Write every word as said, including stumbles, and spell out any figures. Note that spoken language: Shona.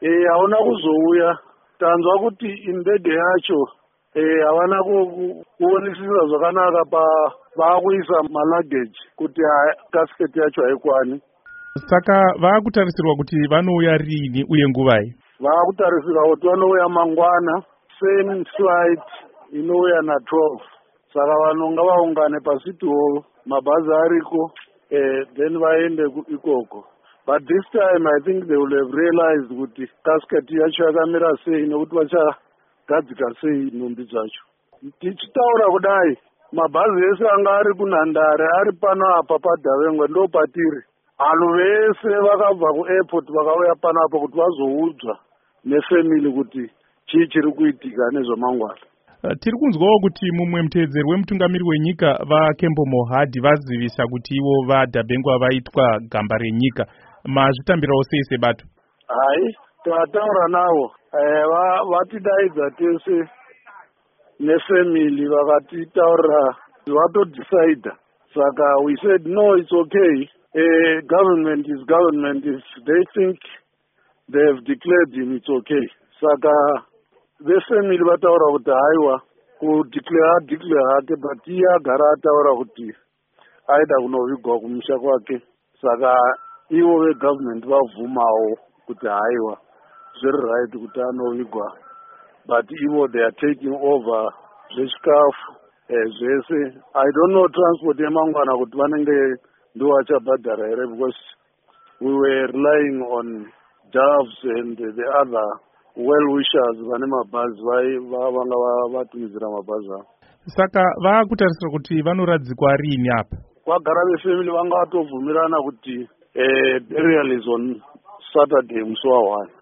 eh hauna kuzouya tanzwa kuti indege yacho eh havana kuonisisa zvakanaka pa vakuisa malageji kuti casket yacho haikwani. Saka vakutarisirwa kuti vanouya rini uye nguvai? Vakutarisirwa kuti vanouya mangwana, same flight inouya na twelve. Saka vanhu ngavaungane paCity Hall, mabhazi ariko, eh, then vaende ikoko. But this time I think they will have realized kuti casket yacho yakamira sei nekuti vachagadzika sei nhumbi dzacho. Tichitaura kudai, mabhazi ese anga ari kunhandare ari pano apa paDhavengwa ndo patiri. Vanhu vese vakabva kuairport vakauya pano apa kuti vazoudzwa nefamily kuti chii chiri kuitika nezvamangwana. Uh, tiri kunzwawo kuti mumwe muteedzeri wemutungamiri wenyika vaKembo Mohadi vazivisa kuti ivo vaDhabengwa vaitwa gamba renyika. Mazvitambirawo sei sebato? Hai, tataura navo. Eh, vatidaidza tese nefamily vakatitaurira vatodecide. Saka we said no, it's okay. Uh, government is government. If they think they have declared him, it's okay. Saka the family vataura kuti haiwa kudeclare declare hake, but iye agara ataura kuti aida kunovigwa kumusha kwake. Saka ivo vegovernment vabvumawo kuti haiwa zviri right kuti anovigwa, but ivo they are taking over zvechikafu zvese. I don't know transport yemangwana kuti vanenge ndovachabhadhara here, because we were relying on doves and the other well-wishers vane mabhazi vanga vatumidzira mabhazi avo. Saka vakutarisira kuti vanoradzikwa rini apa? Kwagara vefamily vanga vatovhumirana kuti eh, burial is on Saturday musi wa one.